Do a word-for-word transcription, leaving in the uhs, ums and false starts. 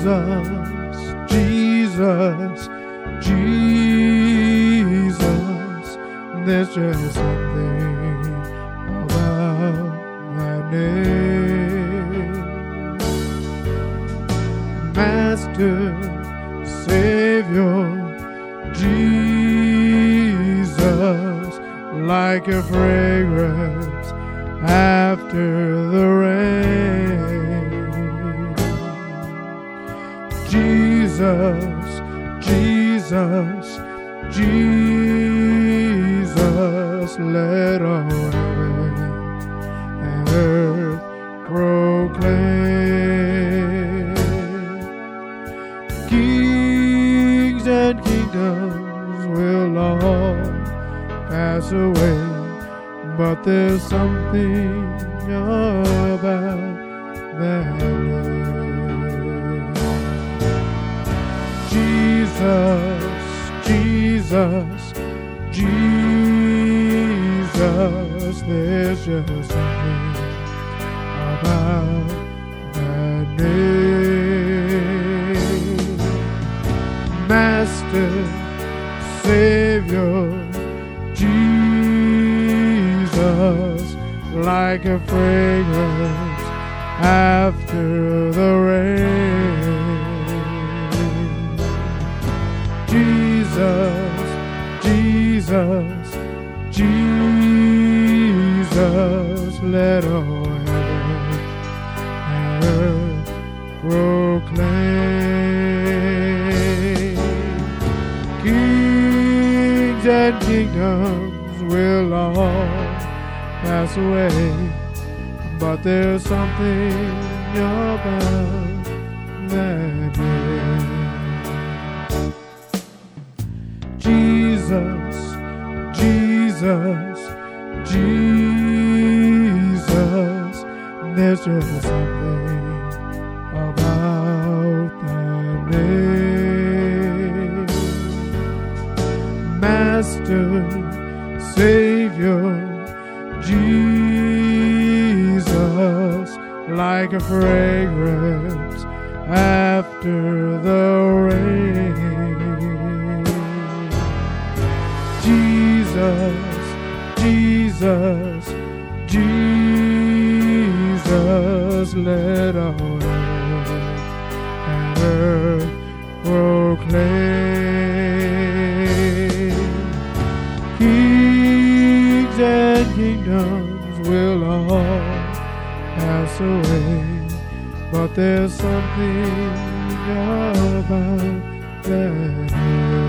Jesus, Jesus, there's just something about that name. Master, Savior, Jesus, like a fragrance after the rain. Jesus, Jesus, Jesus, let all heaven and earth proclaim. Kings and kingdoms will all pass away, but there's something about that name. Jesus, Jesus, Jesus, there's just something about that name. Master, Savior, Jesus, like a fragrance after the rain. Jesus, Jesus, Jesus, let all heaven and earth proclaim. Kings and kingdoms will all pass away, but there's something about that name. Jesus, Jesus, Jesus, there's just something about that name. Master, Savior, Jesus, like a fragrance after the rain. Jesus, Jesus, Jesus, let all heaven and earth proclaim. Kings and kingdoms will all pass away, but there's something about that name.